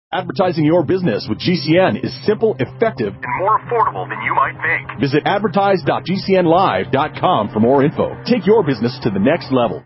Advertising your business with GCN is simple, effective, and more affordable than you might think. Visit advertise.gcnlive.com for more info. Take your business to the next level.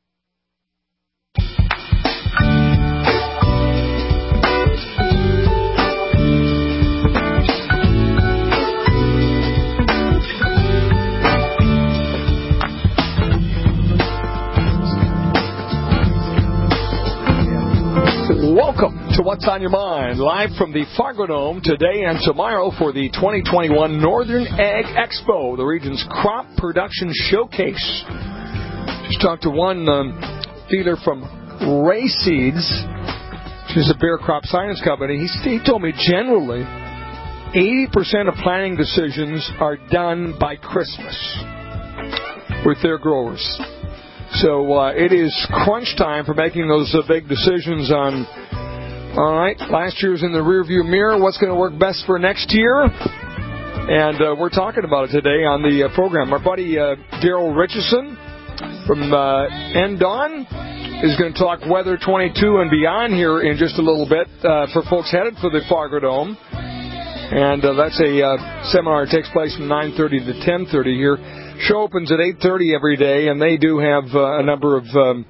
Welcome to What's on Your Mind, live from the Fargo Dome today and tomorrow for the 2021 Northern Ag Expo, the region's crop production showcase. Just talked to one dealer from Ray Seeds, which is a bear crop science company. He told me generally 80% of planting decisions are done by Christmas with their growers. So it is crunch time for making those big decisions on, all right, last year's in the rearview mirror, what's going to work best for next year? And we're talking about it today on the program. Our buddy Daryl Richardson from NDAWN is going to talk weather 22 and beyond here in just a little bit for folks headed for the Fargo Dome. And that's a seminar that takes place from 9:30 to 10:30 here. Show opens at 8:30 every day, and they do have a number of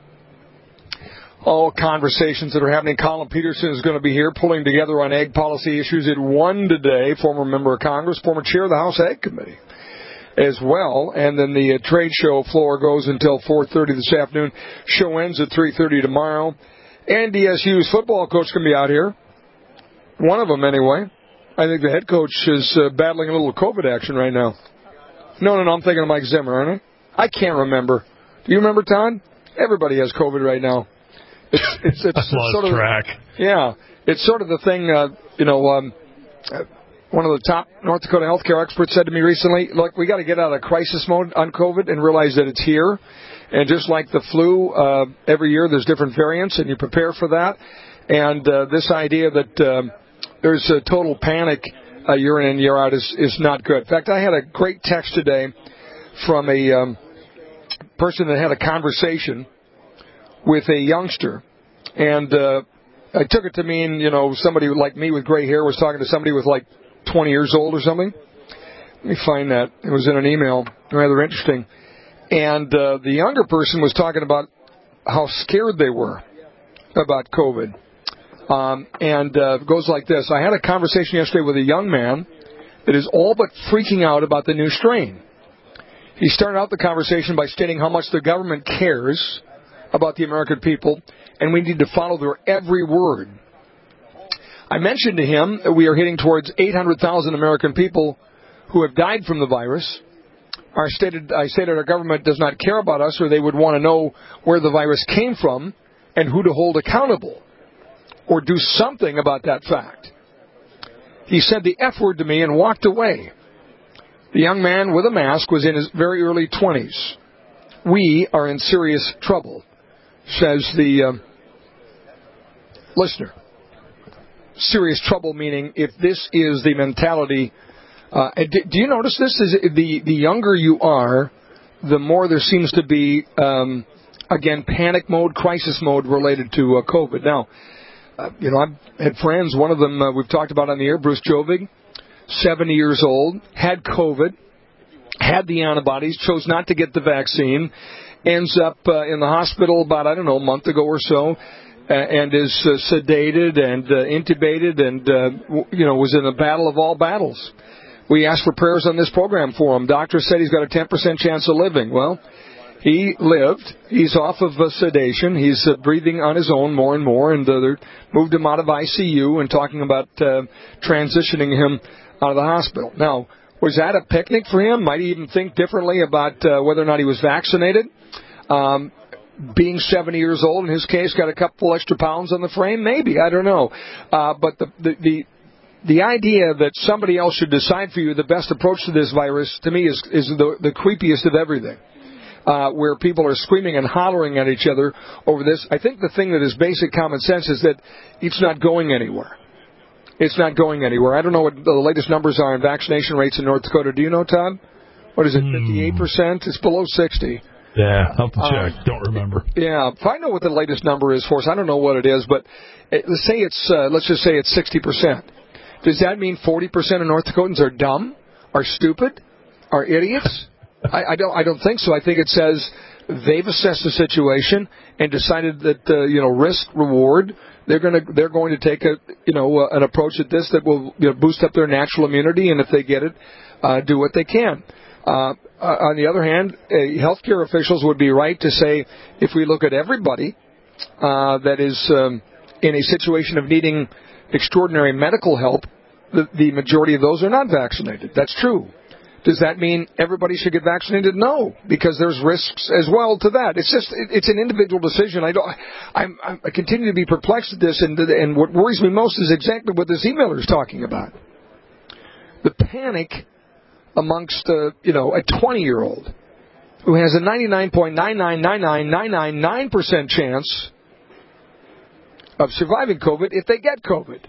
conversations that are happening. Colin Peterson is going to be here pulling together on ag policy issues at 1 today, former member of Congress, former chair of the House Ag Committee as well. And then the trade show floor goes until 4:30 this afternoon. Show ends at 3:30 tomorrow. NDSU's football coach can be out here. One of them, anyway. I think the head coach is battling a little COVID action right now. No, I'm thinking of Mike Zimmer, aren't I? I can't remember. Do you remember, Todd? Everybody has COVID right now. It's sort of track. Yeah, it's sort of the thing. One of the top North Dakota healthcare experts said to me recently, "Look, we got to get out of crisis mode on COVID and realize that it's here. And just like the flu, every year there's different variants, and you prepare for that. And this idea that there's a total panic." Year in and year out is not good. In fact, I had a great text today from a person that had a conversation with a youngster, and I took it to mean, somebody like me with gray hair was talking to somebody with like 20 years old or something. Let me find that. It was in an email, rather interesting. And the younger person was talking about how scared they were about COVID. And it goes like this. I had a conversation yesterday with a young man that is all but freaking out about the new strain. He started out the conversation by stating how much the government cares about the American people, and we need to follow their every word. I mentioned to him that we are heading towards 800,000 American people who have died from the virus. I stated our government does not care about us, or they would want to know where the virus came from and who to hold accountable, or do something about that fact. He said the F word to me and walked away. The young man with a mask was in his very early 20s. We are in serious trouble, says the listener. Serious trouble meaning if this is the mentality. Do you notice this? Is the younger you are, the more there seems to be, again, panic mode, crisis mode related to COVID. Now, I've had friends, one of them we've talked about on the air, Bruce Jovig, 70 years old, had COVID, had the antibodies, chose not to get the vaccine, ends up in the hospital about, a month ago or so, and is sedated and intubated and, was in a battle of all battles. We asked for prayers on this program for him. Doctor said he's got a 10% chance of living. Well, he lived. He's off of sedation. He's breathing on his own more and more, and they moved him out of ICU and talking about transitioning him out of the hospital. Now, was that a picnic for him? Might he even think differently about whether or not he was vaccinated? Being 70 years old, in his case, got a couple extra pounds on the frame? Maybe. I don't know. But the idea that somebody else should decide for you the best approach to this virus, to me, is the creepiest of everything. Where people are screaming and hollering at each other over this. I think the thing that is basic common sense is that it's not going anywhere. It's not going anywhere. I don't know what the latest numbers are on vaccination rates in North Dakota. Do you know, Todd? What is it, 58%? It's below 60. Yeah, I'll have to check. Don't remember. Yeah, if I know what the latest number is for us, I don't know what it is, but let's just say it's 60%. Does that mean 40% of North Dakotans are dumb, are stupid, are idiots? I don't think so. I think it says they've assessed the situation and decided that risk reward. They're going to take an approach at this that will boost up their natural immunity, and if they get it, do what they can. On the other hand, healthcare officials would be right to say if we look at everybody that is in a situation of needing extraordinary medical help, the majority of those are not vaccinated. That's true. Does that mean everybody should get vaccinated? No, because there's risks as well to that. It's an individual decision. I continue to be perplexed at this, and what worries me most is exactly what this emailer is talking about. The panic amongst a 20-year-old who has a 99.9999999% chance of surviving COVID if they get COVID.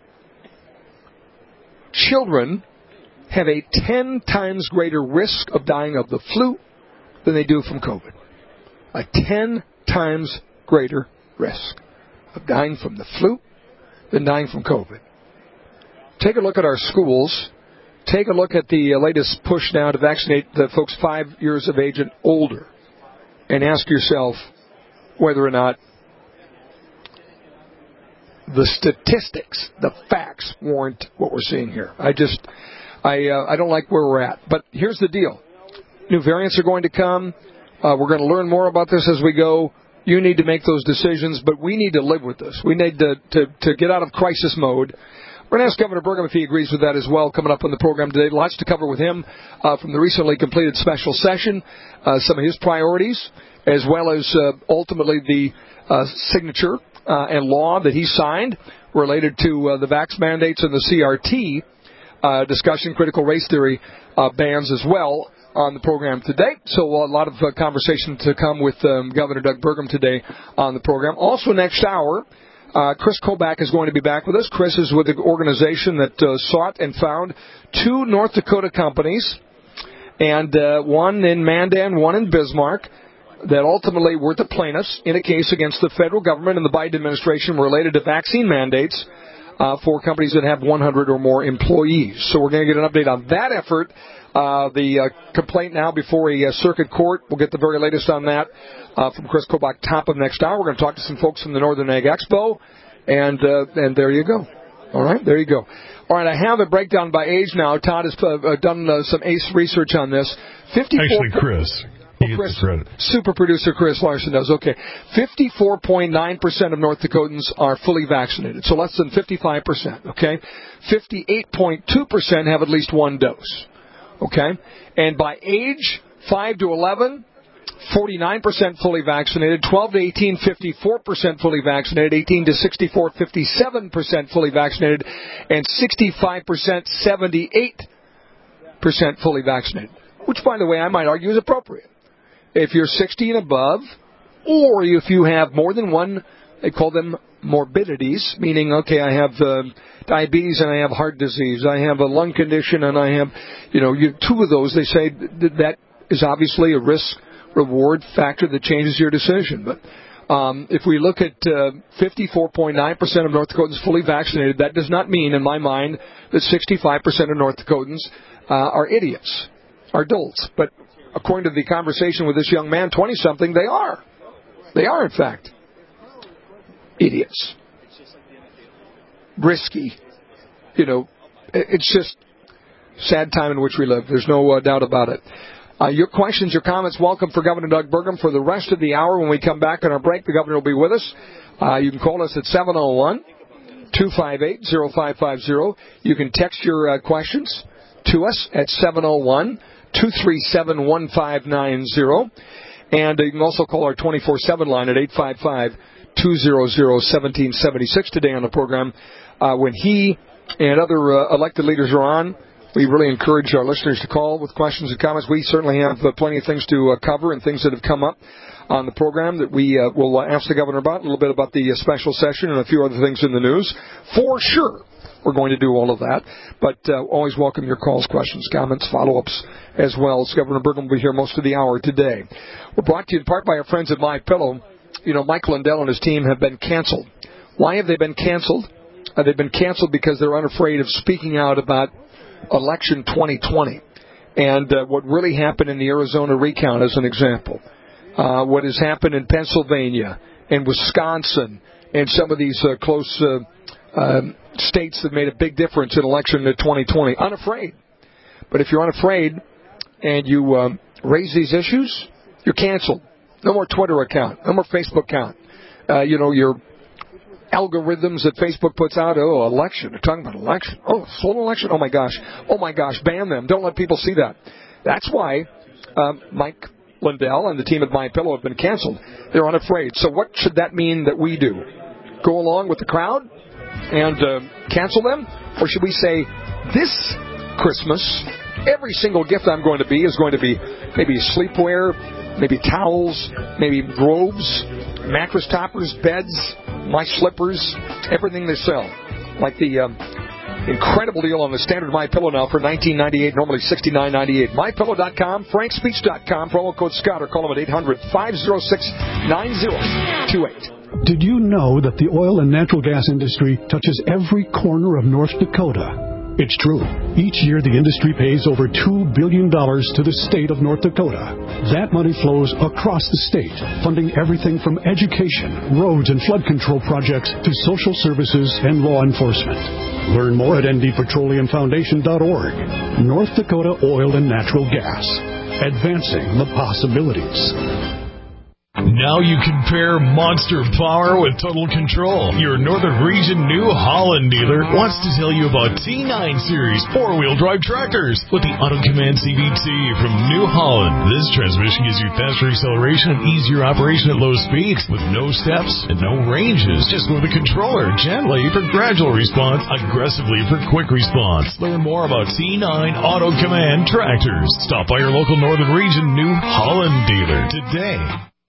Children have a 10 times greater risk of dying of the flu than they do from COVID. A 10 times greater risk of dying from the flu than dying from COVID. Take a look at our schools. Take a look at the latest push now to vaccinate the folks 5 years of age and older, and ask yourself whether or not the statistics, the facts, warrant what we're seeing here. I don't like where we're at. But here's the deal. New variants are going to come. We're going to learn more about this as we go. You need to make those decisions, but we need to live with this. We need to get out of crisis mode. We're going to ask Governor Burgum if he agrees with that as well, coming up on the program today. Lots to cover with him from the recently completed special session, some of his priorities, as well as ultimately the signature and law that he signed related to the vax mandates and the CRT discussion, critical race theory bans as well on the program today. So a lot of conversation to come with Governor Doug Burgum today on the program. Also next hour, Chris Kobach is going to be back with us. Chris is with the organization that sought and found 2 North Dakota companies, and one in Mandan, one in Bismarck, that ultimately were the plaintiffs in a case against the federal government and the Biden administration related to vaccine mandates for companies that have 100 or more employees. So we're going to get an update on that effort. The complaint now before a circuit court. We'll get the very latest on that from Chris Kobach, top of next hour. We're going to talk to some folks from the Northern Ag Expo, and there you go. All right, there you go. All right, I have a breakdown by age now. Todd has done some ACE research on this. Actually, Chris. Chris, super producer Chris Larson does. Okay. 54.9% of North Dakotans are fully vaccinated, so less than 55%. Okay. 58.2% have at least one dose. Okay. And by age, 5 to 11, 49% fully vaccinated. 12 to 18, 54% fully vaccinated. 18 to 64, 57% fully vaccinated. And 65%, 78% fully vaccinated. Which, by the way, I might argue is appropriate. If you're 60 and above, or if you have more than one, they call them morbidities, meaning, okay, I have diabetes and I have heart disease, I have a lung condition, and I have, 2 of those, they say that is obviously a risk-reward factor that changes your decision. But if we look at 54.9% of North Dakotans fully vaccinated, that does not mean, in my mind, that 65% of North Dakotans are idiots, are dolts. But according to the conversation with this young man, 20-something, they are. They are, in fact, idiots. Risky. It's just sad time in which we live. There's no doubt about it. Your questions, your comments, welcome for Governor Doug Burgum for the rest of the hour. When we come back on our break, the governor will be with us. You can call us at 701-258-0550. You can text your questions to us at 701-237-1590. And you can also call our 24/7 line at 855-200-1776 today on the program. When he and other elected leaders are on, we really encourage our listeners to call with questions and comments. We certainly have plenty of things to cover and things that have come up on the program that we will ask the governor about, a little bit about the special session and a few other things in the news. For sure, we're going to do all of that. But always welcome your calls, questions, comments, follow-ups as well. As Governor Burgum will be here most of the hour today. We're brought to you in part by our friends at MyPillow. You know, Mike Lindell and his team have been canceled. Why have they been canceled? They've been canceled because they're unafraid of speaking out about election 2020 and what really happened in the Arizona recount, as an example. What has happened in Pennsylvania and Wisconsin and some of these close states that made a big difference in election 2020. Unafraid. But if you're unafraid and you raise these issues, you're canceled. No more Twitter account. No more Facebook account. Your algorithms that Facebook puts out, election. They're talking about election. Stolen election? Oh, my gosh. Ban them. Don't let people see that. That's why Mike Lindell and the team at MyPillow have been canceled. They're unafraid. So what should that mean that we do? Go along with the crowd and cancel them? Or should we say, this Christmas, every single gift I'm going to be is going to be maybe sleepwear, maybe towels, maybe robes, mattress toppers, beds, my slippers, everything they sell. Like the incredible deal on the standard MyPillow now for $19.98, normally $69.98. MyPillow.com, FrankSpeech.com, promo code Scott, or call them at 800-506-9028. Did you know that the oil and natural gas industry touches every corner of North Dakota? It's true. Each year, the industry pays over $2 billion to the state of North Dakota. That money flows across the state, funding everything from education, roads and flood control projects to social services and law enforcement. Learn more at ndpetroleumfoundation.org. North Dakota Oil and Natural Gas. Advancing the possibilities. Now you can pair monster power with total control. Your Northern Region New Holland dealer wants to tell you about T9 Series 4-wheel drive tractors with the Auto Command CVT from New Holland. This transmission gives you faster acceleration and easier operation at low speeds with no steps and no ranges. Just move the controller gently for gradual response, aggressively for quick response. Learn more about T9 Auto Command tractors. Stop by your local Northern Region New Holland dealer today.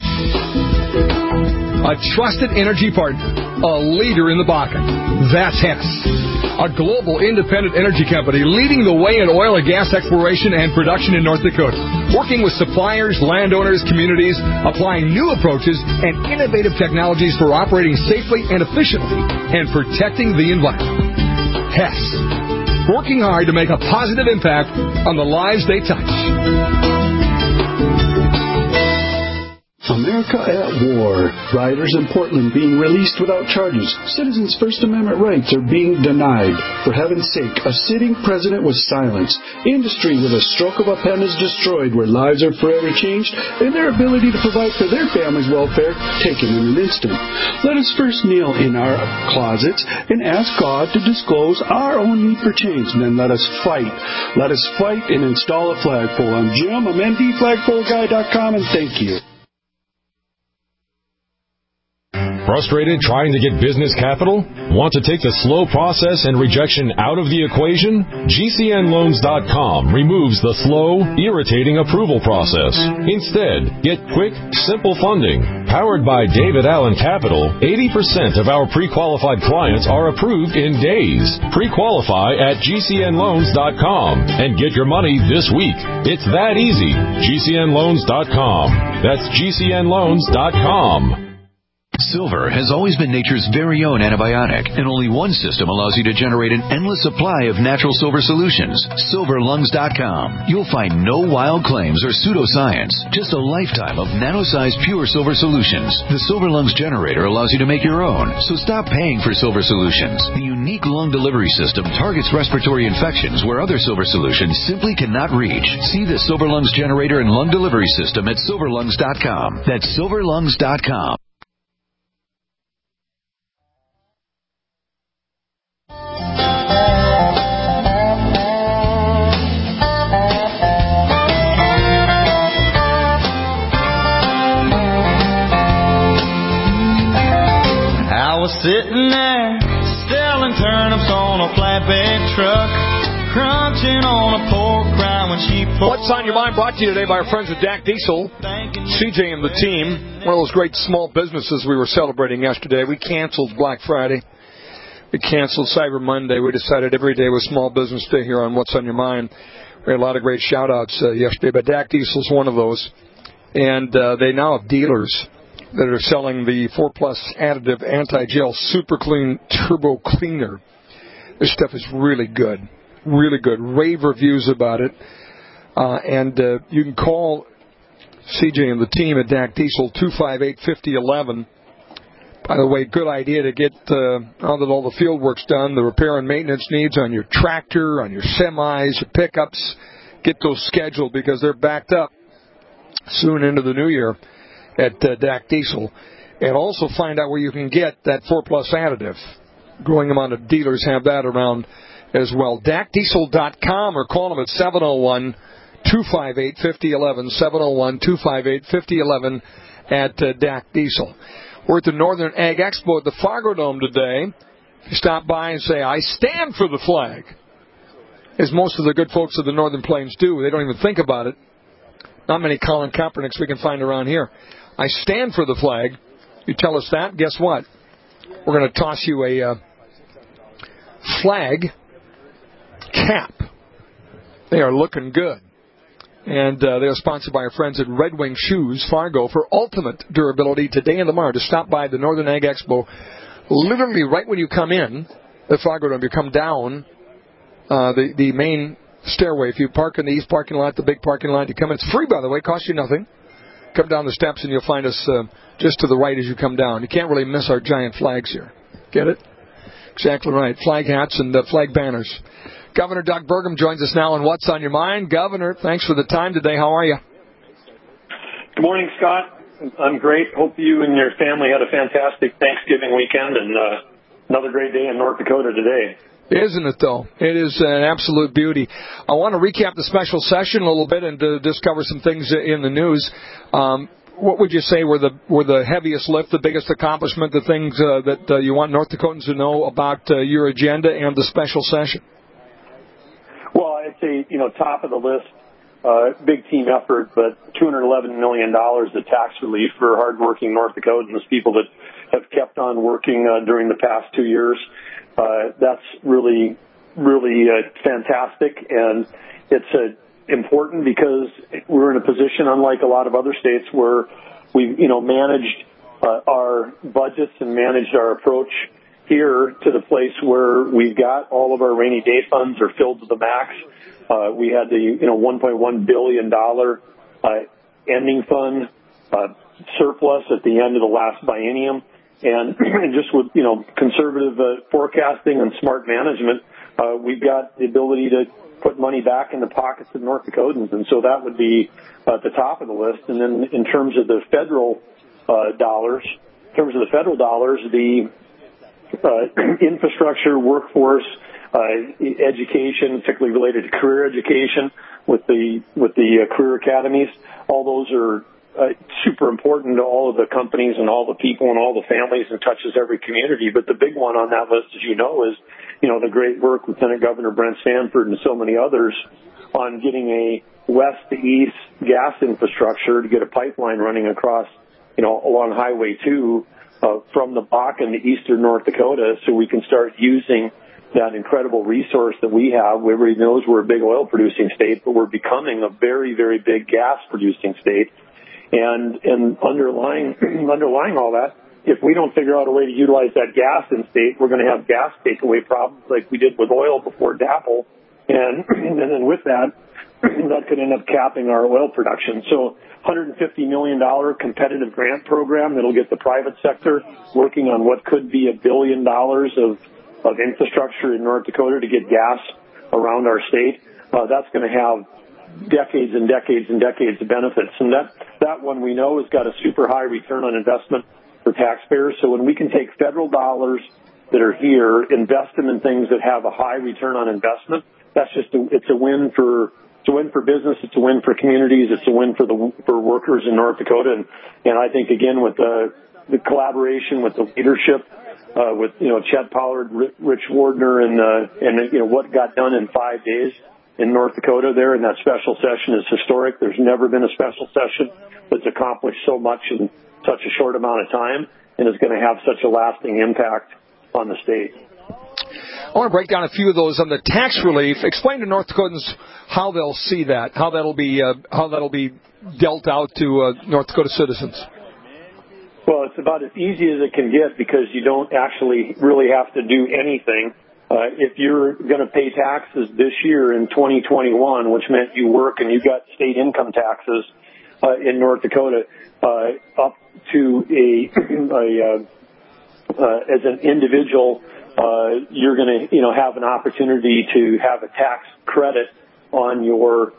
A trusted energy partner, a leader in the Bakken. That's Hess, a global independent energy company leading the way in oil and gas exploration and production in North Dakota. Working with suppliers, landowners, communities, applying new approaches and innovative technologies for operating safely and efficiently and protecting the environment. Hess, working hard to make a positive impact on the lives they touch. America at war. Rioters in Portland being released without charges. Citizens' First Amendment rights are being denied. For heaven's sake, a sitting president was silenced. Industry with a stroke of a pen is destroyed, where lives are forever changed and their ability to provide for their family's welfare taken in an instant. Let us first kneel in our closets and ask God to disclose our own need for change. And then let us fight. Let us fight and install a flagpole. I'm Jim. I'm ndflagpoleguy.com, and thank you. Frustrated trying to get business capital? Want to take the slow process and rejection out of the equation? GCNloans.com removes the slow, irritating approval process. Instead, get quick, simple funding. Powered by David Allen Capital, 80% of our pre-qualified clients are approved in days. Pre-qualify at GCNloans.com and get your money this week. It's that easy. GCNloans.com. That's GCNloans.com. Silver has always been nature's very own antibiotic, and only one system allows you to generate an endless supply of natural silver solutions. SilverLungs.com. You'll find no wild claims or pseudoscience, just a lifetime of nano-sized pure silver solutions. The Silver Lungs generator allows you to make your own, so stop paying for silver solutions. The unique lung delivery system targets respiratory infections where other silver solutions simply cannot reach. See the Silver Lungs generator and lung delivery system at SilverLungs.com. That's SilverLungs.com. Sitting there, selling turnips on a flatbed truck, crunching on a pork rind when she What's on Your Mind brought to you today by our friends at DAC Diesel, CJ and the team. One of those great small businesses we were celebrating yesterday. We canceled Black Friday. We canceled Cyber Monday. We decided every day was Small Business Day here on What's on Your Mind. We had a lot of great shout-outs yesterday, but DAC Diesel is one of those. And they now have dealers that are selling the 4+ additive anti-gel Super Clean Turbo Cleaner. This stuff is really good. Really good. Rave reviews about it. And you can call CJ and the team at DAC Diesel, 258-5011. By the way, good idea to get, now that all the field work's done, the repair and maintenance needs on your tractor, on your semis, your pickups, get those scheduled because they're backed up soon into the new year at DAC Diesel. And also find out where you can get that 4+ additive. Growing amount of dealers have that around as well. DACDiesel.com or call them at 701-258-5011, 701-258-5011 at DAC Diesel. We're at the Northern Ag Expo at the Fargo Dome today. You stop by and say, I stand for the flag, as most of the good folks of the Northern Plains do. They don't even think about it. Not many Colin Kaepernicks we can find around here. I stand for the flag. You tell us that, guess what? We're going to toss you a flag cap. They are looking good. And they are sponsored by our friends at Red Wing Shoes, Fargo, for ultimate durability today and tomorrow. To stop by the Northern Ag Expo, literally right when you come in the Fargo Dome, you come down the main stairway. If you park in the east parking lot, the big parking lot, you come in. It's free, by the way, costs you nothing. Come down the steps and you'll find us just to the right as you come down. You can't really miss our giant flags here. Get it? Exactly right. Flag hats and flag banners. Governor Doug Burgum joins us now on What's on Your Mind. Governor, thanks for the time today. How are you? Good morning, Scott. I'm great. Hope you and your family had a fantastic Thanksgiving weekend and another great day in North Dakota today. Isn't it, though? It is an absolute beauty. I want to recap the special session a little bit and discover some things in the news. What would you say were the heaviest lift, the biggest accomplishment, the things that you want North Dakotans to know about your agenda and the special session? Well, I'd say, top of the list, big team effort, but $211 million of tax relief for hardworking North Dakotans, people that have kept on working during the past 2 years. That's really, really fantastic, and it's important because we're in a position, unlike a lot of other states, where we've managed our budgets and managed our approach here to the place where we've got all of our rainy day funds are filled to the max. We had the $1.1 billion ending fund surplus at the end of the last biennium. And just with, conservative forecasting and smart management, we've got the ability to put money back in the pockets of North Dakotans. And so that would be at the top of the list. And then in terms of the federal dollars, the infrastructure, workforce, education, particularly related to career education with the career academies, all those are super important to all of the companies and all the people and all the families, and touches every community. But the big one on that list, as you know, is the great work Lieutenant Governor Brent Sanford and so many others on getting a west to east gas infrastructure to get a pipeline running across along Highway 2 from the Bakken to eastern North Dakota, so we can start using that incredible resource that we have. Everybody knows we're a big oil producing state, but we're becoming a very, very big gas producing state. And underlying all that, if we don't figure out a way to utilize that gas in state, we're going to have gas takeaway problems like we did with oil before DAPL. And then with that could end up capping our oil production. So $150 million competitive grant program that'll get the private sector working on what could be $1 billion of infrastructure in North Dakota to get gas around our state. That's going to have decades and decades and decades of benefits. And that one we know has got a super high return on investment for taxpayers. So when we can take federal dollars that are here, invest them in things that have a high return on investment, it's a win for business, it's a win for communities, it's a win for workers in North Dakota. And I think again with the collaboration with the leadership, with Chet Pollard, Rich Wardner, and what got done in 5 days in North Dakota there in that special session is historic. There's never been a special session that's accomplished so much in such a short amount of time and is going to have such a lasting impact on the state. I want to break down a few of those on the tax relief. Explain to North Dakotans how they'll see that, how that'll be dealt out to North Dakota citizens. Well, it's about as easy as it can get because you don't actually really have to do anything. If you're going to pay taxes this year in 2021, which meant you work and you got state income taxes in North Dakota, up to as an individual, you're going to have an opportunity to have a tax credit on your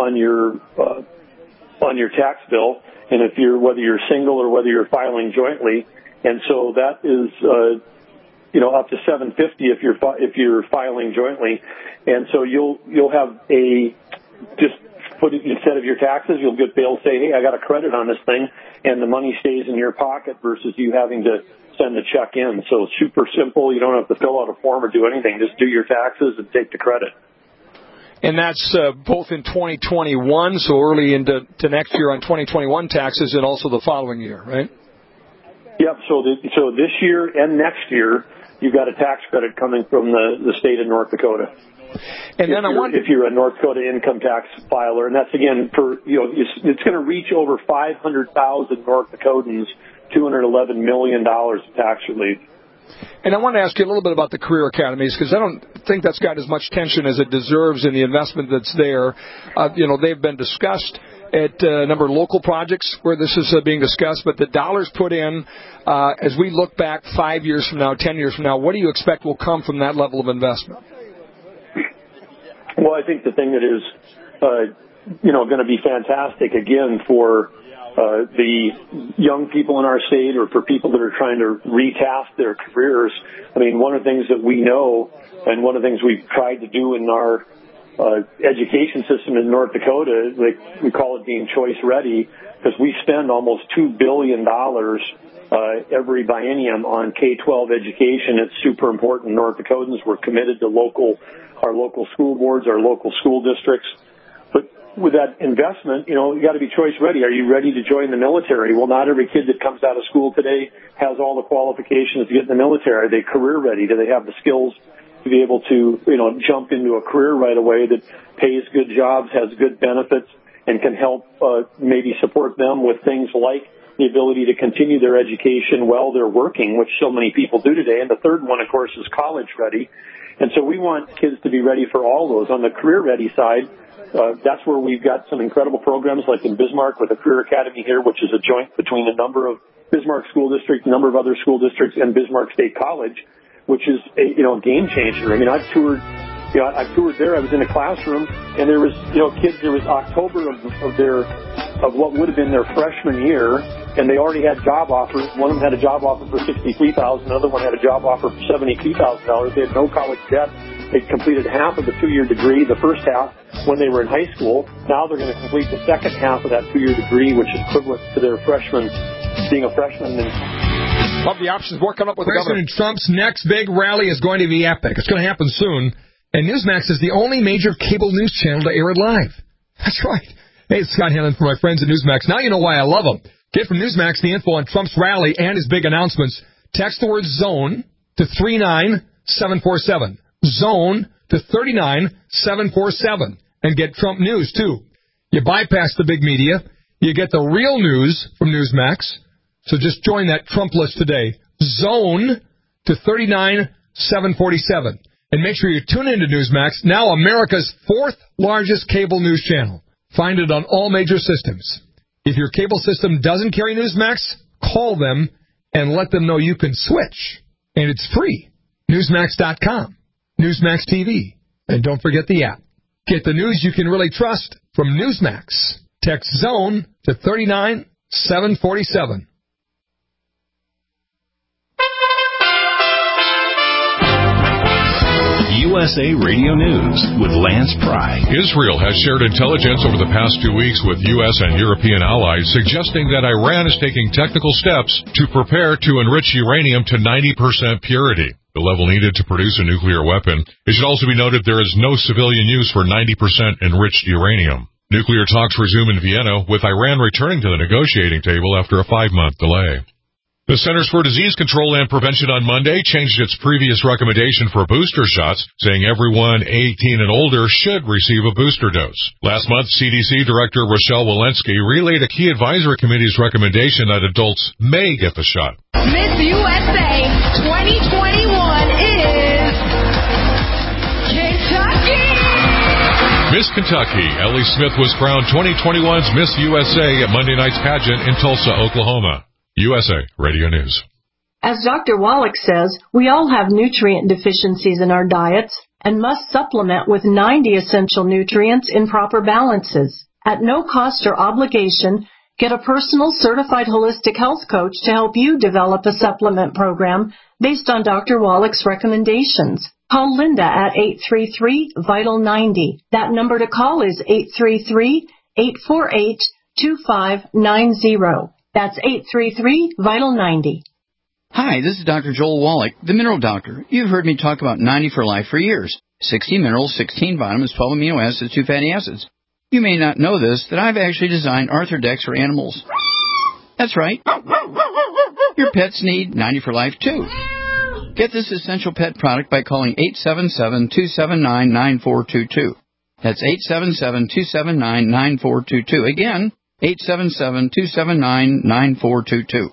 tax bill, and whether you're single or whether you're filing jointly, and so that is up to $750 if you're filing jointly, and so you'll have just put it instead of your taxes, you'll be able to say, hey, I got a credit on this thing, and the money stays in your pocket versus you having to send a check in. So it's super simple. You don't have to fill out a form or do anything. Just do your taxes and take the credit. And that's both in 2021, so early into next year on 2021 taxes, and also the following year, right? Yep. So this year and next year, you've got a tax credit coming from the state of North Dakota. And then if you're a North Dakota income tax filer, and that's again it's going to reach over 500,000 North Dakotans, $211 million of tax relief. And I want to ask you a little bit about the career academies, because I don't think that's got as much tension as it deserves in the investment that's there. They've been discussed at a number of local projects where this is being discussed, but the dollars put in, as we look back 5 years from now, 10 years from now, what do you expect will come from that level of investment? Well, I think the thing that is, going to be fantastic, again, for the young people in our state or for people that are trying to retask their careers. I mean, one of the things that we know and one of the things we've tried to do in our education system in North Dakota, we call it being choice ready, because we spend almost $2 billion every biennium on K-12 education. It's super important. North Dakotans, we're committed to our local school boards, our local school districts. But with that investment, you got to be choice ready. Are you ready to join the military? Well, not every kid that comes out of school today has all the qualifications to get in the military. Are they career ready? Do they have the skills to be able to, jump into a career right away that pays good jobs, has good benefits, and can help maybe support them with things like the ability to continue their education while they're working, which so many people do today. And the third one, of course, is college ready. And so we want kids to be ready for all those. On the career ready side, that's where we've got some incredible programs like in Bismarck with a career academy here, which is a joint between a number of Bismarck school districts, a number of other school districts, and Bismarck State College, which is a game changer. I mean, I've toured there. I was in a classroom, and there was kids. There was October of what would have been their freshman year, and they already had job offers. One of them had a job offer for $63,000. Another one had a job offer for $72,000. They had no college debt. They'd completed half of the 2-year degree, the first half, when they were in high school. Now they're going to complete the second half of that 2-year degree, which is equivalent to their being a freshman. Love the options. We're coming up with President Trump's next big rally is going to be epic. It's going to happen soon. And Newsmax is the only major cable news channel to air it live. That's right. Hey, it's Scott Hanlon for my friends at Newsmax. Now you know why I love them. Get from Newsmax the info on Trump's rally and his big announcements. Text the word ZONE to 39747. ZONE to 39747. And get Trump news, too. You bypass the big media. You get the real news from Newsmax. So just join that Trump list today. ZONE to 39747. And make sure you tune into Newsmax, now America's 4th largest cable news channel. Find it on all major systems. If your cable system doesn't carry Newsmax, call them and let them know you can switch. And it's free. Newsmax.com. Newsmax TV. And don't forget the app. Get the news you can really trust from Newsmax. Text ZONE to 39747. USA Radio News with Lance Pry. Israel has shared intelligence over the past 2 weeks with U.S. and European allies suggesting that Iran is taking technical steps to prepare to enrich uranium to 90% purity, the level needed to produce a nuclear weapon. It should also be noted there is no civilian use for 90% enriched uranium. Nuclear talks resume in Vienna, with Iran returning to the negotiating table after a 5-month delay. The Centers for Disease Control and Prevention on Monday changed its previous recommendation for booster shots, saying everyone 18 and older should receive a booster dose. Last month, CDC Director Rochelle Walensky relayed a key advisory committee's recommendation that adults may get the shot. Miss USA 2021 is Kentucky! Miss Kentucky, Ellie Smith was crowned 2021's Miss USA at Monday night's pageant in Tulsa, Oklahoma. USA Radio News. As Dr. Wallach says, we all have nutrient deficiencies in our diets and must supplement with 90 essential nutrients in proper balances. At no cost or obligation, get a personal certified holistic health coach to help you develop a supplement program based on Dr. Wallach's recommendations. Call Linda at 833-VITAL-90. That number to call is 833-848-2590. That's 833-VITAL-90. Hi, this is Dr. Joel Wallach, the Mineral Doctor. You've heard me talk about 90 for Life for years. 60 minerals, 16 vitamins, 12 amino acids, 2 fatty acids. You may not know this, that I've actually designed Arthrodex for animals. That's right. Your pets need 90 for Life, too. Get this essential pet product by calling 877-279-9422. That's 877-279-9422. Again, 877-279-9422.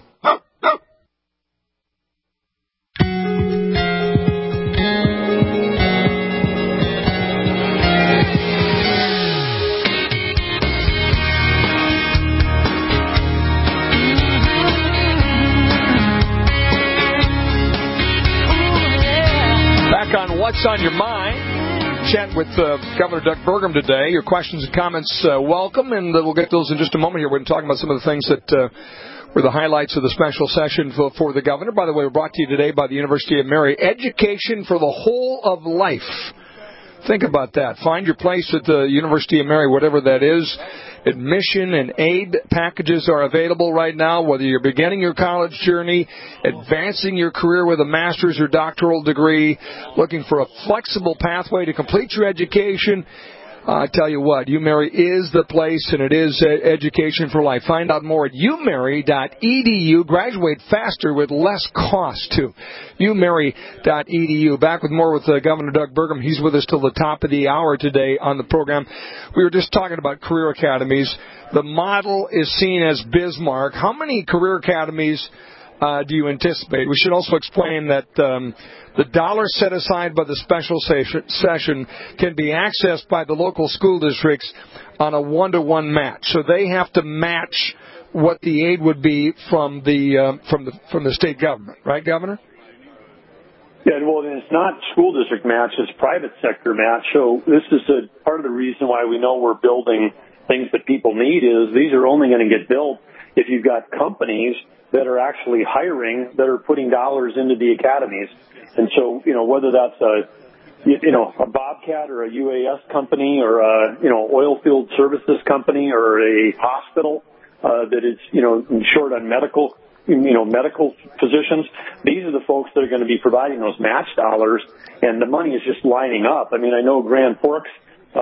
Back on What's on Your Mind. Chat with Governor Doug Burgum today. Your questions and comments welcome, and we'll get those in just a moment here. We're going to talk about some of the things that were the highlights of the special session for the governor. By the way, we're brought to you today by the University of Mary. Education for the whole of life. Think about that. Find your place at the University of Mary, whatever that is. Admission and aid packages are available right now, whether you're beginning your college journey, advancing your career with a master's or doctoral degree, looking for a flexible pathway to complete your education. I tell you what, UMary is the place, and it is education for life. Find out more at umary.edu. Graduate faster with less cost, too. umary.edu. Back with more with Governor Doug Burgum. He's with us till the top of the hour today on the program. We were just talking about career academies. The model is seen as Bismarck. How many career academies do you anticipate? We should also explain that the dollar set aside by the special session can be accessed by the local school districts on a one-to-one match. So they have to match what the aid would be from the state government, right, Governor? Yeah, well, it's not school district match; it's private sector match. So this is part of the reason why we know we're building things that people need. Is these are only going to get built if you've got companies that are actually hiring, that are putting dollars into the academies. And so, whether that's a Bobcat or a UAS company or a, oil field services company or a hospital, that is, short on medical physicians, these are the folks that are going to be providing those match dollars, and the money is just lining up. I mean, I know Grand Forks,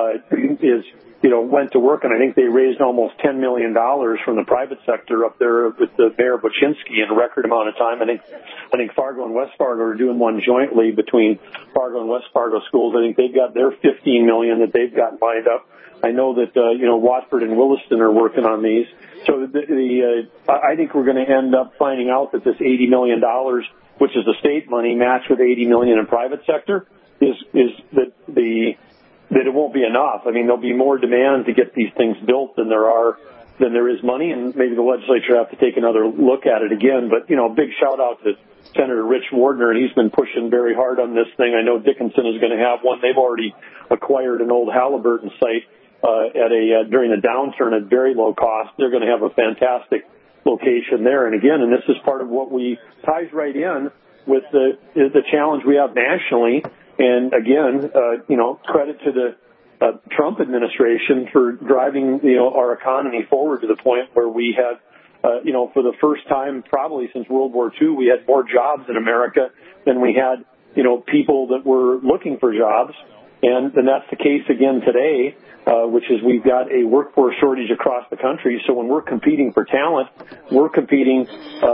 went to work, and I think they raised almost $10 million from the private sector up there with the Mayor Buczynski in a record amount of time. I think Fargo and West Fargo are doing one jointly between Fargo and West Fargo schools. I think they've got their $15 million that they've got lined up. I know that Watford and Williston are working on these. So I think we're going to end up finding out that this $80 million, which is the state money, matched with $80 million in private sector, is that it won't be enough. I mean, there'll be more demand to get these things built than there is money, and maybe the legislature have to take another look at it again. But, big shout out to Senator Rich Wardner, and he's been pushing very hard on this thing. I know Dickinson is going to have one. They've already acquired an old Halliburton site during a downturn at very low cost. They're going to have a fantastic location there. And again, and this is part of what ties right in with the challenge we have nationally. And again, credit to the Trump administration for driving, our economy forward to the point where we had, for the first time probably since World War II, we had more jobs in America than we had, people that were looking for jobs. And that's the case again today, which is we've got a workforce shortage across the country. So when we're competing for talent, we're competing,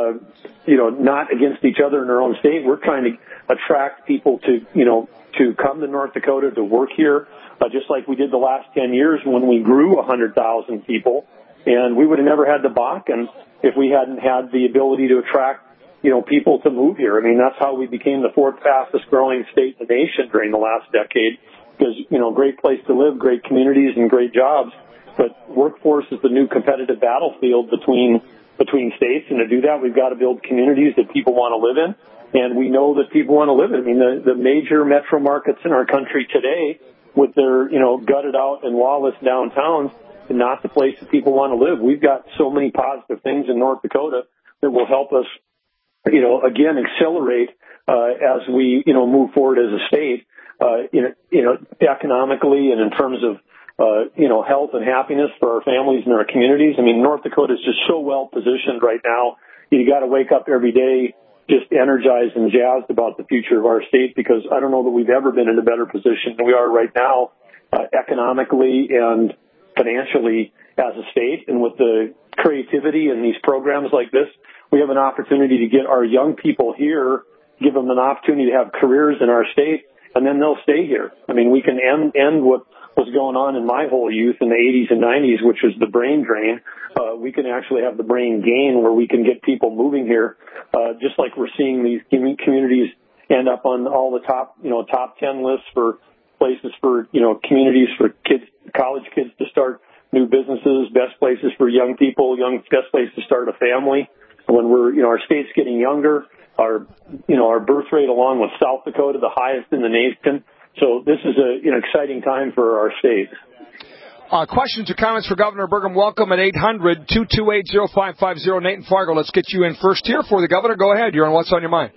not against each other in our own state. We're trying to attract people to come to North Dakota to work here, just like we did the last 10 years when we grew 100,000 people. And we would have never had the Bakken if we hadn't had the ability to attract, people to move here. I mean, that's how we became the fourth fastest growing state in the nation during the last decade. Because, great place to live, great communities, and great jobs. But workforce is the new competitive battlefield between states. And to do that, we've got to build communities that people want to live in. And we know that people want to live in. I mean, the major metro markets in our country today, with their, gutted out and lawless downtowns, are not the place that people want to live. We've got so many positive things in North Dakota that will help us, again, accelerate as we, move forward as a state. Economically and in terms of, health and happiness for our families and our communities. I mean, North Dakota is just so well positioned right now. You got to wake up every day just energized and jazzed about the future of our state, because I don't know that we've ever been in a better position than we are right now, economically and financially as a state. And with the creativity and these programs like this, we have an opportunity to get our young people here, give them an opportunity to have careers in our state, and then they'll stay here. I mean, we can end what was going on in my whole youth in the 80s and 90s, which was the brain drain. We can actually have the brain gain, where we can get people moving here, just like we're seeing these communities end up on all the top 10 lists for places for, communities for kids, college kids to start new businesses, best places for young people, best place to start a family. When we're, our state's getting younger, our birth rate along with South Dakota, the highest in the nation. So this is an exciting time for our state. Questions or comments for Governor Burgum? Welcome at 800-228-0550. Nate and Fargo, let's get you in first here for the governor. Go ahead. You're on What's on Your Mind.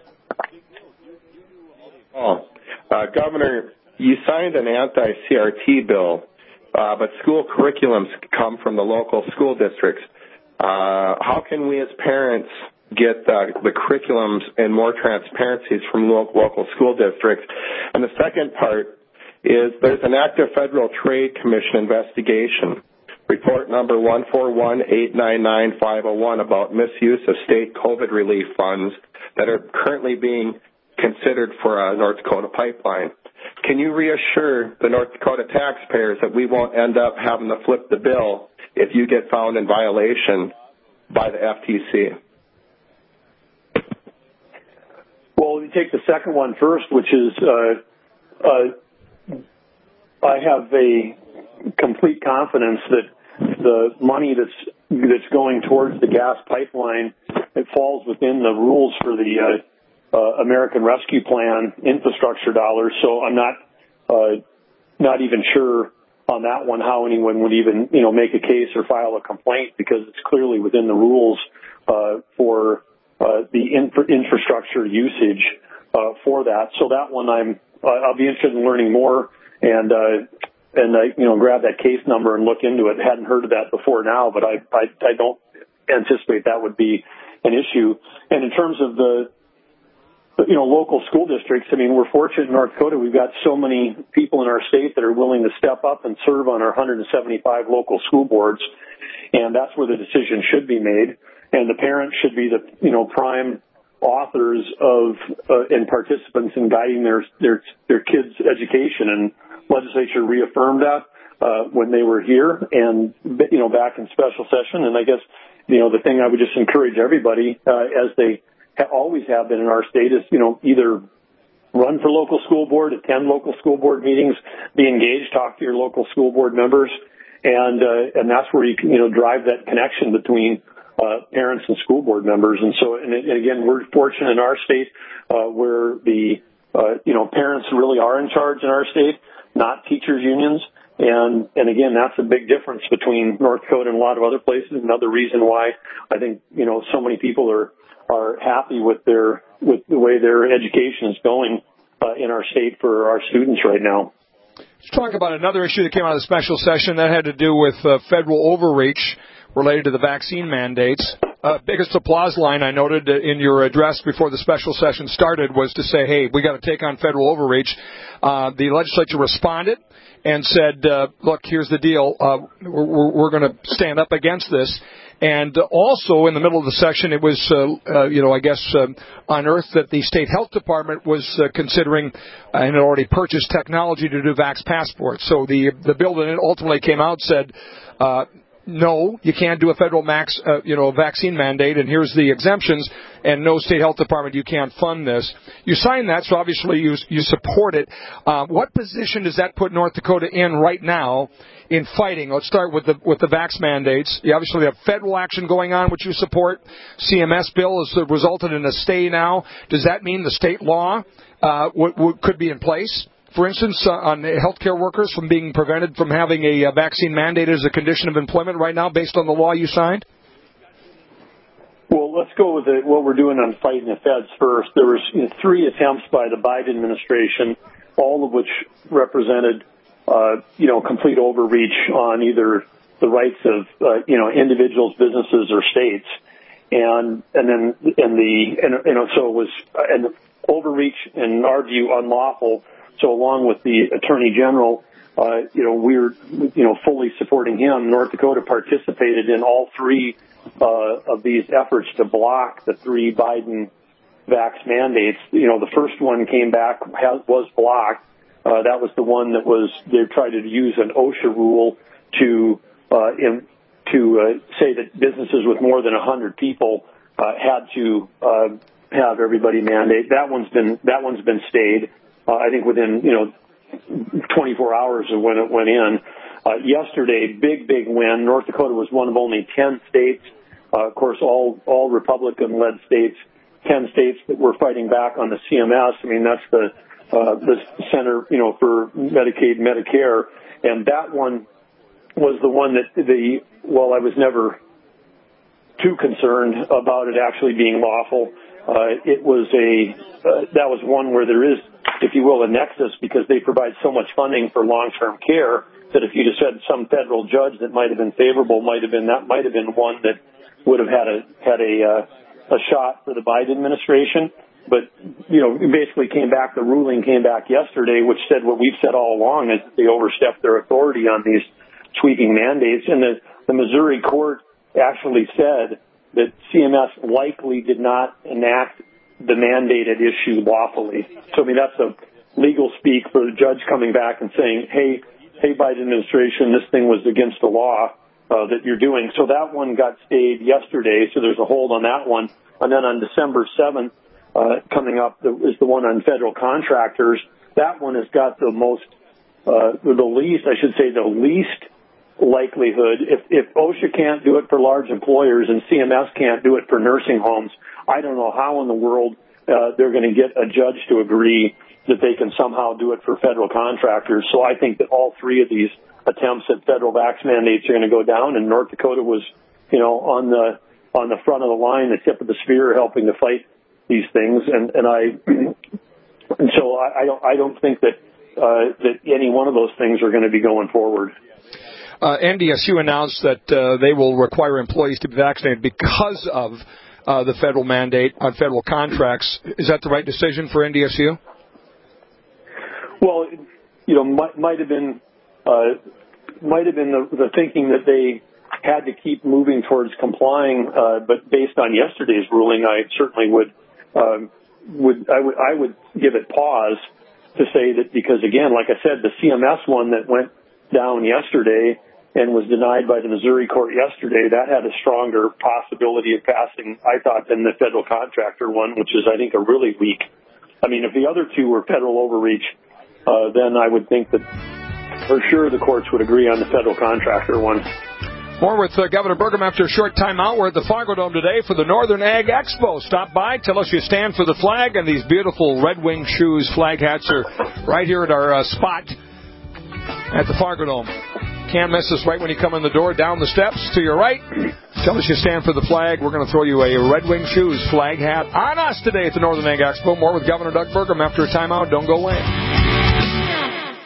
Governor, you signed an anti-CRT bill, but school curriculums come from the local school districts. How can we as parents get the curriculums and more transparencies from local school districts? And the second part is there's an active Federal Trade Commission investigation, report number 141899501, about misuse of state COVID relief funds that are currently being considered for a North Dakota pipeline. Can you reassure the North Dakota taxpayers that we won't end up having to flip the bill if you get found in violation by the FTC? Well, you take the second one first, which is I have a complete confidence that the money that's going towards the gas pipeline, it falls within the rules for the American Rescue Plan infrastructure dollars. So I'm not even sure on that one how anyone would even make a case or file a complaint, because it's clearly within the rules for the infrastructure usage for that. So that one I'll be interested in learning more and grab that case number and look into it. Hadn't heard of that before now, but I don't anticipate that would be an issue. And in terms of the local school districts, I mean, we're fortunate in North Dakota. We've got so many people in our state that are willing to step up and serve on our 175 local school boards, and that's where the decision should be made. And the parents should be the prime authors of and participants in guiding their kids' education. And legislature reaffirmed that when they were here and back in special session. And I guess the thing I would just encourage everybody, as they always have been in our state, is either run for local school board, attend local school board meetings, be engaged, talk to your local school board members, and that's where you can drive that connection between parents and school board members. And so, and again, we're fortunate in our state where the parents really are in charge in our state, not teachers unions. And again, that's a big difference between North Dakota and a lot of other places. Another reason why I think so many people are happy with the way their education is going in our state for our students right now. Let's talk about another issue that came out of the special session that had to do with federal overreach related to the vaccine mandates. Biggest applause line I noted in your address before the special session started was to say, hey, we got to take on federal overreach. The legislature responded and said, look, here's the deal. We're going to stand up against this. And also in the middle of the session, it was, unearthed that the state health department was considering and had already purchased technology to do vax passports. So the bill that ultimately came out said, no, you can't do a federal vaccine mandate, and here's the exemptions, and no state health department, you can't fund this. You signed that, so obviously you support it. What position does that put North Dakota in right now in fighting? Let's start with the vax mandates. You obviously have federal action going on, which you support. CMS bill has resulted in a stay now. Does that mean the state law could be in place? For instance, on healthcare workers from being prevented from having a vaccine mandate as a condition of employment right now based on the law you signed? Well, let's go with what we're doing on fighting the feds first. There was 3 attempts by the Biden administration, all of which represented, complete overreach on either the rights of, individuals, businesses, or states. So it was an overreach, in our view, unlawful. So along with the Attorney General, we're, fully supporting him. North Dakota participated in all 3 of these efforts to block the 3 Biden vax mandates. The first one came back, was blocked. That was the one that they tried to use an OSHA rule to say that businesses with more than 100 people had to have everybody mandate. That one's been stayed. I think within 24 hours of when it went in. Yesterday, big win. North Dakota was one of only 10 states, of course, all Republican-led states, 10 states that were fighting back on the CMS. I mean, that's the Center, for Medicaid, Medicare, and that one was the one that I was never too concerned about it actually being lawful. It was that was one where there is, if you will, a nexus, because they provide so much funding for long-term care that if you just had some federal judge that might have been favorable, might have been one that would have had a shot for the Biden administration. But, it basically the ruling came back yesterday, which said what we've said all along, is that they overstepped their authority on these sweeping mandates. And the Missouri court actually said that CMS likely did not enact the mandated issue lawfully. So, that's a legal speak for the judge coming back and saying, hey, Biden administration, this thing was against the law that you're doing. So that one got stayed yesterday, so there's a hold on that one. And then on December 7th, coming up is the one on federal contractors. That one has got the least likelihood. If OSHA can't do it for large employers and CMS can't do it for nursing homes, I don't know how in the world they're going to get a judge to agree that they can somehow do it for federal contractors. So I think that all 3 of these attempts at federal vax mandates are going to go down, and North Dakota was, on the front of the line, the tip of the spear, helping to fight these things. So I don't think that any one of those things are going to be going forward. NDSU announced that they will require employees to be vaccinated because of the federal mandate on federal contracts. Is that the right decision for NDSU? Well, might have been the thinking that they had to keep moving towards complying, but based on yesterday's ruling, I certainly would give it pause to say that, because again, like I said, the CMS one that went down yesterday and was denied by the Missouri court yesterday, that had a stronger possibility of passing, I thought, than the federal contractor one, which is, I think, a really weak. I mean, if the other 2 were federal overreach, then I would think that for sure the courts would agree on the federal contractor one. More with Governor Burgum after a short time out. We're at the Fargo Dome today for the Northern Ag Expo. Stop by, tell us you stand for the flag, and these beautiful Red Wing shoes flag hats are right here at our spot at the Fargo Dome. Can't miss us right when you come in the door, down the steps to your right. Tell us you stand for the flag. We're going to throw you a Red Wing Shoes flag hat on us today at the Northern Ag Expo. More with Governor Doug Burgum after a timeout. Don't go away.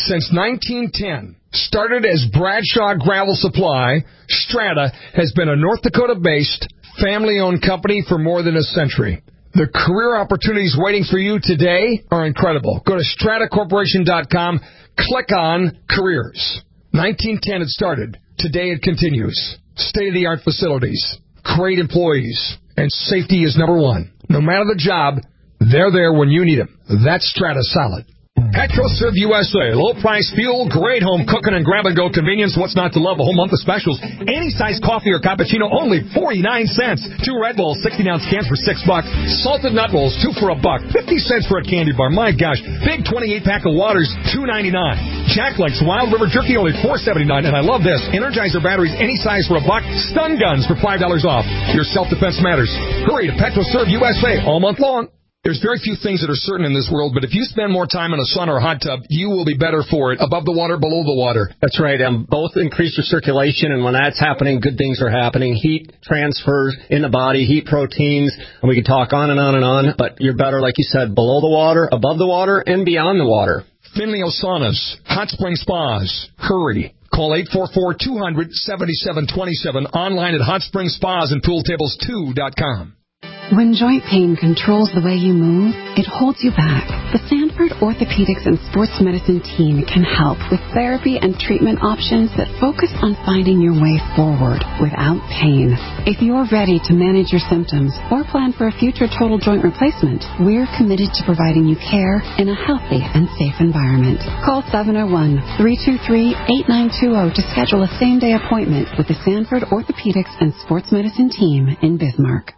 Since 1910, started as Bradshaw Gravel Supply, Strata has been a North Dakota-based, family-owned company for more than a century. The career opportunities waiting for you today are incredible. Go to stratacorporation.com, click on Careers. 1910 it started. Today it continues. State-of-the-art facilities, great employees, and safety is number one. No matter the job, they're there when you need them. That's Strata Solid. PetroServe USA. Low price fuel, great home cooking and grab-and-go convenience. What's not to love? A whole month of specials. Any size coffee or cappuccino, only 49 cents. 2 Red Bulls, 16-ounce cans for $6. Salted nut rolls, 2 for $1. 50 cents for a candy bar. My gosh. Big 28-pack of waters, $2.99. Jack Links Wild River Jerky, only $4.79. And I love this. Energizer batteries, any size for $1. Stun guns for $5 off. Your self-defense matters. Hurry to PetroServe USA all month long. There's very few things that are certain in this world, but if you spend more time in a sauna or hot tub, you will be better for it. Above the water, below the water. That's right. Both increase your circulation, and when that's happening, good things are happening. Heat transfers in the body, heat proteins, and we can talk on and on and on, but you're better, like you said, below the water, above the water, and beyond the water. Finleo Saunas, Hot Spring Spas. Hurry. Call 844-200-7727. Online at hotspringspaandpooltables2.com. When joint pain controls the way you move, it holds you back. The Sanford Orthopedics and Sports Medicine team can help with therapy and treatment options that focus on finding your way forward without pain. If you're ready to manage your symptoms or plan for a future total joint replacement, we're committed to providing you care in a healthy and safe environment. Call 701-323-8920 to schedule a same-day appointment with the Sanford Orthopedics and Sports Medicine team in Bismarck.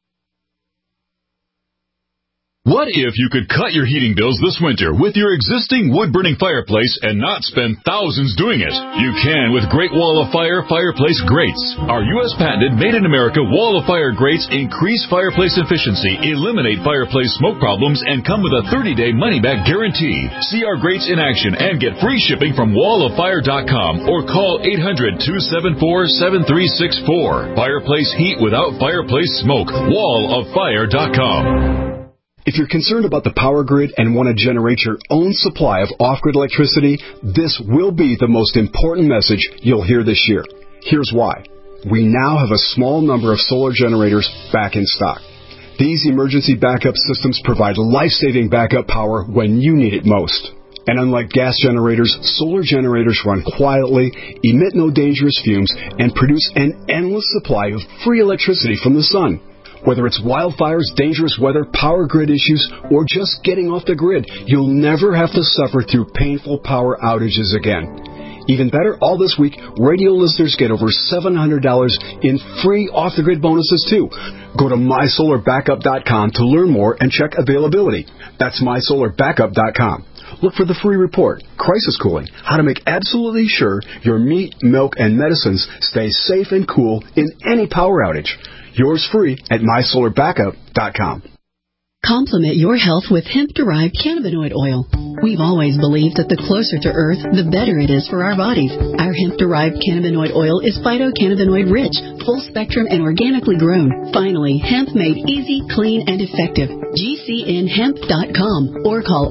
What if you could cut your heating bills this winter with your existing wood-burning fireplace and not spend thousands doing it? You can with Great Wall of Fire fireplace grates. Our U.S. patented made-in-America Wall of Fire grates increase fireplace efficiency, eliminate fireplace smoke problems, and come with a 30-day money-back guarantee. See our grates in action and get free shipping from walloffire.com or call 800-274-7364. Fireplace heat without fireplace smoke. walloffire.com. If you're concerned about the power grid and want to generate your own supply of off-grid electricity, this will be the most important message you'll hear this year. Here's why. We now have a small number of solar generators back in stock. These emergency backup systems provide life-saving backup power when you need it most. And unlike gas generators, solar generators run quietly, emit no dangerous fumes, and produce an endless supply of free electricity from the sun. Whether it's wildfires, dangerous weather, power grid issues, or just getting off the grid, you'll never have to suffer through painful power outages again. Even better, all this week, radio listeners get over $700 in free off-the-grid bonuses, too. Go to mysolarbackup.com to learn more and check availability. That's mysolarbackup.com. Look for the free report, Crisis Cooling, how to make absolutely sure your meat, milk, and medicines stay safe and cool in any power outage. Yours free at mysolarbackup.com. Complement your health with hemp-derived cannabinoid oil. We've always believed that the closer to Earth, the better it is for our bodies. Our hemp-derived cannabinoid oil is phytocannabinoid-rich, full-spectrum, and organically grown. Finally, hemp made easy, clean, and effective. GCNhemp.com or call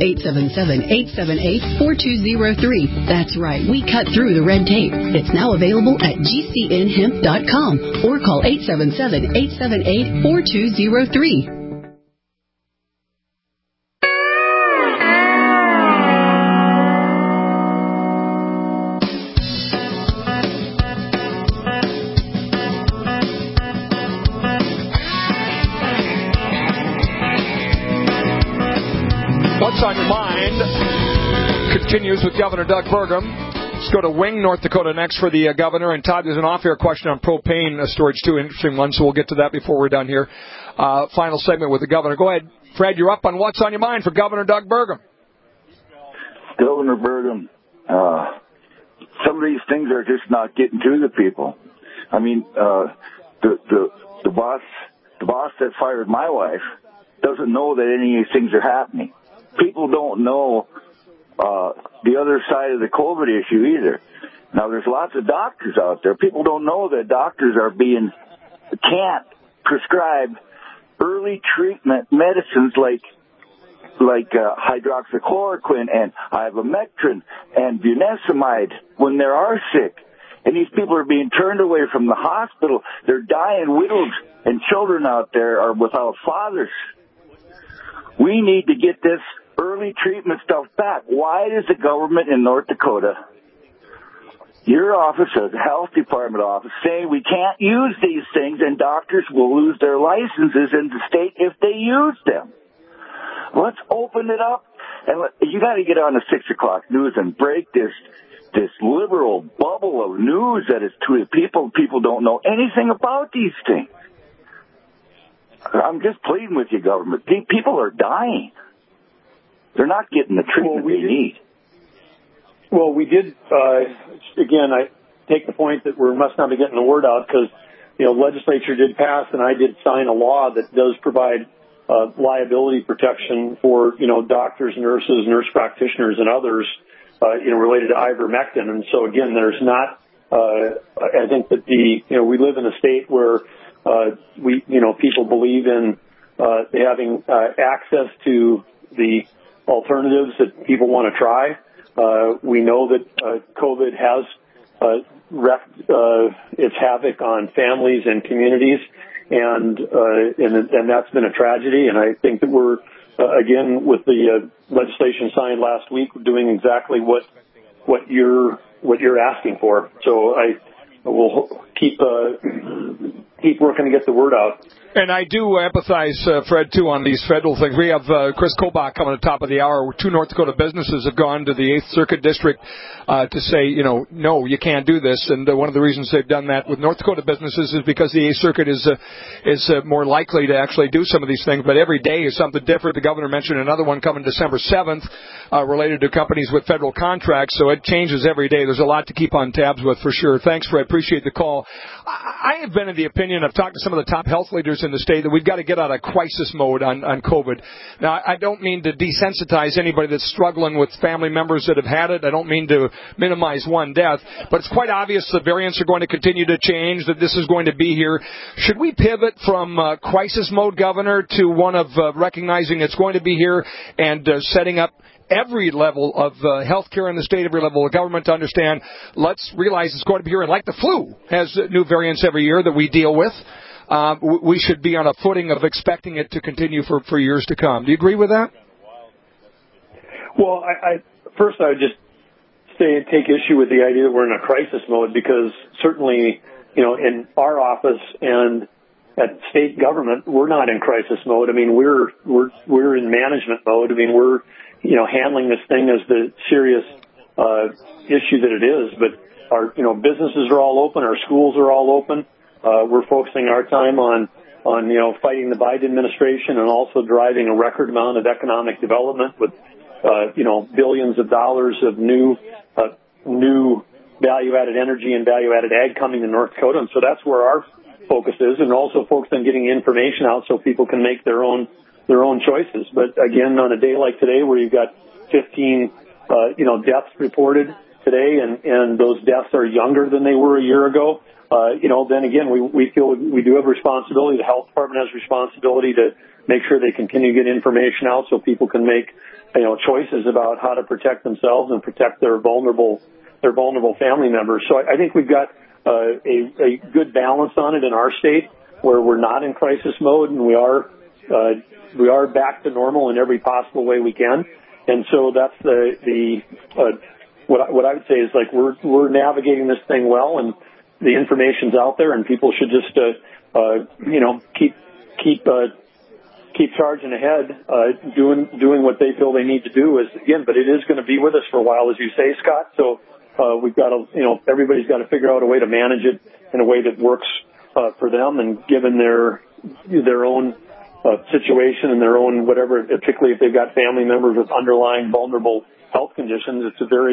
877-878-4203. That's right, we cut through the red tape. It's now available at GCNhemp.com or call 877-878-4203. On Your Mind continues with Governor Doug Burgum. Let's go to Wing, North Dakota next for the governor. And Todd, there's an off-air question on propane storage too, interesting one, so we'll get to that before we're done here. Final segment with the governor. Go ahead, Fred, you're up on What's on Your Mind for Governor Doug Burgum. Governor Burgum, some of these things are just not getting to the people. I mean, the boss that fired my wife doesn't know that any of these things are happening. People don't know the other side of the COVID issue either. Now, there's lots of doctors out there. People don't know that doctors can't prescribe early treatment medicines like hydroxychloroquine and ivermectin and budesonide when they are sick. And these people are being turned away from the hospital. They're dying. Widows and children out there are without fathers. We need to get this early treatment stuff back. Why does the government in North Dakota, your office, the health department office, saying we can't use these things and doctors will lose their licenses in the state if they use them? Let's open it up. And you got to get on the 6 o'clock news and break this liberal bubble of news that is to the people. People don't know anything about these things. I'm just pleading with you, government. People are dying. They're not getting the treatment they need. Well, we did, again, I take the point that we must not be getting the word out because, legislature did pass and I did sign a law that does provide liability protection for, doctors, nurses, nurse practitioners, and others, related to ivermectin. And so, again, there's not, I think that we live in a state where people believe in having access to the alternatives that people want to try. We know that COVID has wreaked its havoc on families and communities, and that's been a tragedy. And I think that we're again with the legislation signed last week, we're doing exactly what you're asking for. So I will keep working to get the word out. And I do empathize, Fred, too, on these federal things. We have Chris Kobach coming at the top of the hour. 2 North Dakota businesses have gone to the 8th Circuit District to say, no, you can't do this. And one of the reasons they've done that with North Dakota businesses is because the 8th Circuit is more likely to actually do some of these things. But every day is something different. The governor mentioned another one coming December 7th related to companies with federal contracts. So it changes every day. There's a lot to keep on tabs with for sure. Thanks, Fred. Appreciate the call. I have been of the opinion, I've talked to some of the top health leaders in the state, that we've got to get out of crisis mode on COVID. Now, I don't mean to desensitize anybody that's struggling with family members that have had it. I don't mean to minimize one death, but it's quite obvious the variants are going to continue to change, that this is going to be here. Should we pivot from crisis mode, Governor, to one of recognizing it's going to be here and setting up every level of health care in the state, every level of government to understand, let's realize it's going to be here, and like the flu has new variants every year that we deal with, we should be on a footing of expecting it to continue for years to come. Do you agree with that? Well, first I would just take issue with the idea that we're in a crisis mode, because certainly, in our office and at state government, we're not in crisis mode. I mean, we're in management mode. I mean, we're handling this thing as the serious issue that it is. But our businesses are all open, our schools are all open. We're focusing our time on fighting the Biden administration and also driving a record amount of economic development with billions of dollars of new value-added energy and value-added ag coming to North Dakota. And so that's where our focus is, and also focus on getting information out so people can make their own choices. But again, on a day like today where you've got 15 deaths reported today, and those deaths are younger than they were a year ago, then again we feel we do have a responsibility. The health department has a responsibility to make sure they continue to get information out so people can make choices about how to protect themselves and protect their vulnerable family members. So I think we've got a good balance on it in our state, where we're not in crisis mode and we are back to normal in every possible way we can. And so that's what I would say is, like, we're navigating this thing well, and the information's out there, and people should just keep charging ahead, doing what they feel they need to do. But it is going to be with us for a while, as you say, Scott. So we've got to, everybody's got to figure out a way to manage it in a way that works for them, and given their own situation and their own whatever, particularly if they've got family members with underlying vulnerable health conditions, it's a very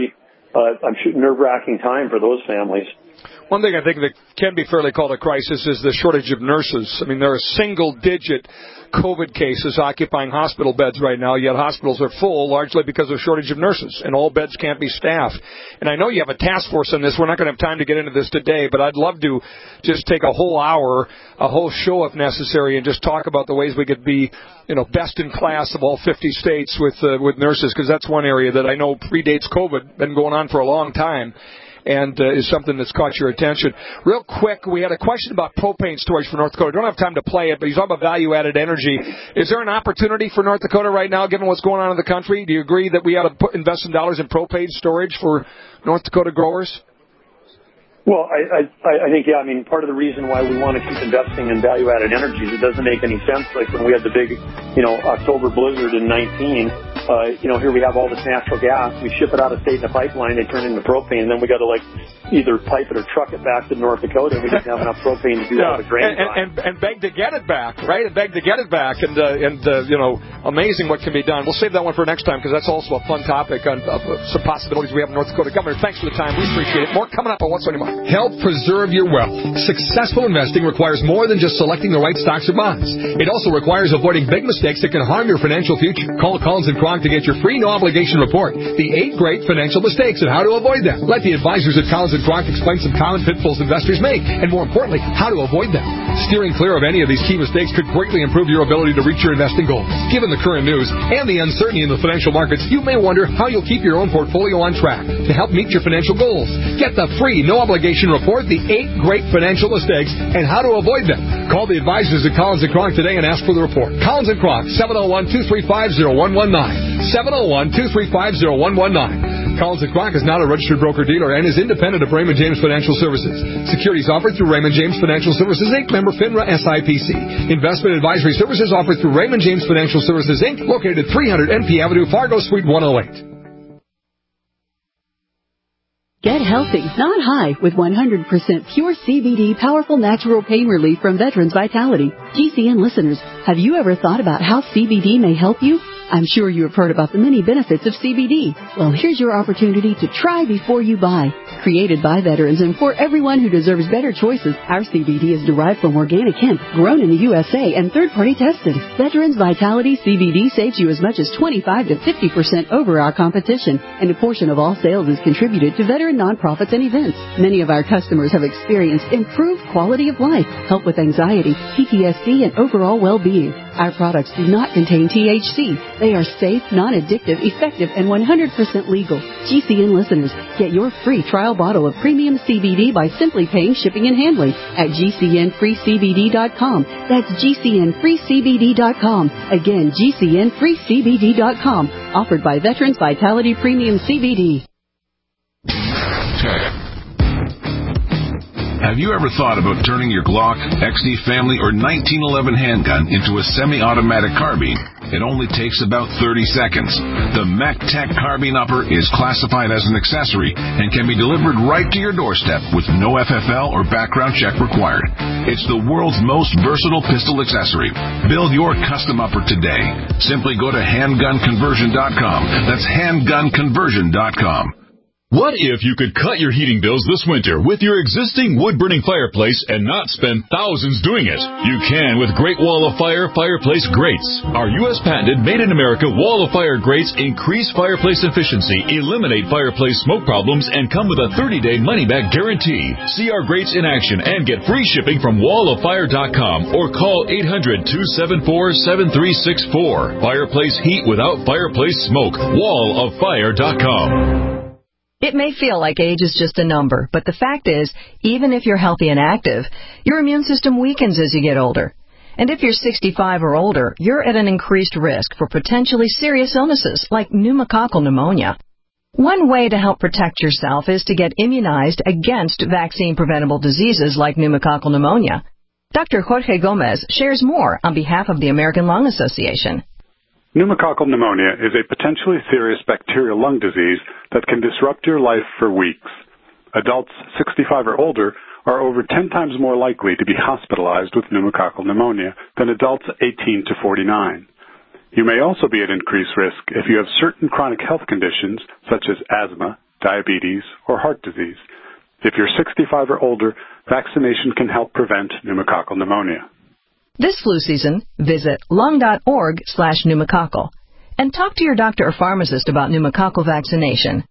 I'm sure, nerve-wracking time for those families. One thing I think that can be fairly called a crisis is the shortage of nurses. I mean, there are single-digit COVID cases occupying hospital beds right now, yet hospitals are full largely because of shortage of nurses, and all beds can't be staffed. And I know you have a task force on this. We're not going to have time to get into this today, but I'd love to just take a whole hour, a whole show if necessary, and just talk about the ways we could be, best in class of all 50 states with nurses, because that's one area that I know predates COVID, been going on for a long time, and is something that's caught your attention. Real quick, we had a question about propane storage for North Dakota. I don't have time to play it, but he's talking about value-added energy. Is there an opportunity for North Dakota right now, given what's going on in the country? Do you agree that we ought to invest some dollars in propane storage for North Dakota growers? Well, I think, yeah, I mean, part of the reason why we want to keep investing in value-added energies, it doesn't make any sense. Like when we had the big, October blizzard in 19, here we have all this natural gas. We ship it out of state in a pipeline. They turn it into propane. And then we got to, either pipe it or truck it back to North Dakota. And we didn't have enough propane to do all the grain. And beg to get it back, right? And beg to get it back. And amazing what can be done. We'll save that one for next time because that's also a fun topic on some possibilities we have in North Dakota. Governor, thanks for the time. We appreciate it. More coming up on What's on Your Mind. Help preserve your wealth. Successful investing requires more than just selecting the right stocks or bonds. It also requires avoiding big mistakes that can harm your financial future. Call Collins & Kronk to get your free no-obligation report, The 8 Great Financial Mistakes and How to Avoid Them. Let the advisors at Collins & Kronk explain some common pitfalls investors make, and more importantly, how to avoid them. Steering clear of any of these key mistakes could greatly improve your ability to reach your investing goals. Given the current news and the uncertainty in the financial markets, you may wonder how you'll keep your own portfolio on track to help meet your financial goals. Get the free no-obligation report, The 8 Great Financial Mistakes and How to Avoid Them. Call the advisors at Collins & Kronk today and ask for the report. Collins & Kronk, 701-235-0119. 701-235-0119. Collins & Kronk is not a registered broker-dealer and is independent of Raymond James Financial Services. Securities offered through Raymond James Financial Services, Inc., member FINRA SIPC. Investment advisory services offered through Raymond James Financial Services, Inc., located at 300 NP Avenue, Fargo, Suite 108. Get healthy, not high, with 100% pure CBD powerful natural pain relief from Veterans Vitality. GCN listeners, have you ever thought about how CBD may help you? I'm sure you have heard about the many benefits of CBD. Well, here's your opportunity to try before you buy. Created by veterans and for everyone who deserves better choices, our CBD is derived from organic hemp, grown in the USA and third-party tested. Veterans Vitality CBD saves you as much as 25 to 50% over our competition, and a portion of all sales is contributed to veteran nonprofits and events. Many of our customers have experienced improved quality of life, help with anxiety, PTSD, and overall well-being. Our products do not contain THC. They are safe, non-addictive, effective, and 100% legal. GCN listeners, get your free trial bottle of premium CBD by simply paying shipping and handling at GCNFreeCBD.com. That's GCNFreeCBD.com. Again, GCNFreeCBD.com. Offered by Veterans Vitality Premium CBD. Have you ever thought about turning your Glock, XD Family, or 1911 handgun into a semi-automatic carbine? It only takes about 30 seconds. The MacTech Carbine Upper is classified as an accessory and can be delivered right to your doorstep with no FFL or background check required. It's the world's most versatile pistol accessory. Build your custom upper today. Simply go to handgunconversion.com. That's handgunconversion.com. What if you could cut your heating bills this winter with your existing wood-burning fireplace and not spend thousands doing it? You can with Great Wall of Fire Fireplace Grates. Our U.S. patented made-in-America Wall of Fire grates increase fireplace efficiency, eliminate fireplace smoke problems, and come with a 30-day money-back guarantee. See our grates in action and get free shipping from walloffire.com or call 800-274-7364. Fireplace heat without fireplace smoke. walloffire.com. It may feel like age is just a number, but the fact is, even if you're healthy and active, your immune system weakens as you get older. And if you're 65 or older, you're at an increased risk for potentially serious illnesses like pneumococcal pneumonia. One way to help protect yourself is to get immunized against vaccine-preventable diseases like pneumococcal pneumonia. Dr. Jorge Gomez shares more on behalf of the American Lung Association. Pneumococcal pneumonia is a potentially serious bacterial lung disease that can disrupt your life for weeks. Adults 65 or older are over 10 times more likely to be hospitalized with pneumococcal pneumonia than adults 18 to 49. You may also be at increased risk if you have certain chronic health conditions such as asthma, diabetes, or heart disease. If you're 65 or older, vaccination can help prevent pneumococcal pneumonia. This flu season, visit lung.org/pneumococcal and talk to your doctor or pharmacist about pneumococcal vaccination.